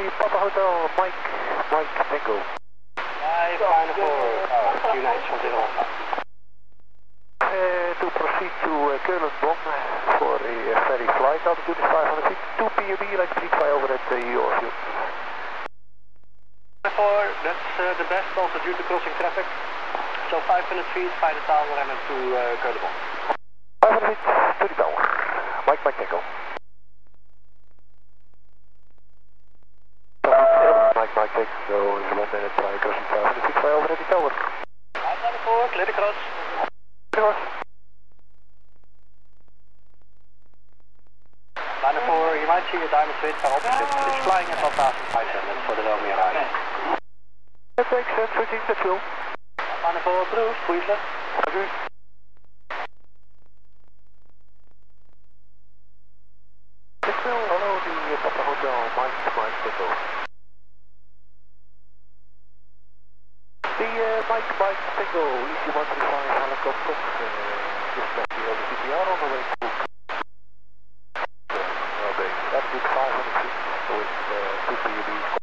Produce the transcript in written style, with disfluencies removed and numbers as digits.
the Papa Hotel, Mike Tango. Final 4, United from 0. To proceed to Keulen-Bonn for a ferry flight, altitude is 500 feet, 2 PUB, like please fly over at your field. 4, that's the best also due to crossing traffic. So 500 feet, by the tower and to Keulen-Bonn. 500 feet to the tower, Mike Tango. Mike Tango is 1 minute, fly crossing 500 feet, fly over at the tower. 4, clear the cross. Line 4, you might see a diamond switch daarop. It's flying at 1,500, that's for the Romeo Rise. That makes sense, switching the fuel. Line 4, approved, goeie vlucht. Dank u. Hallo, die Papa Hotel, Mike Tango. The Mike Tango, EC135 helicopter, just left the over CPR on the way to Well, base, that is 500 feet, so it's 2 PUB.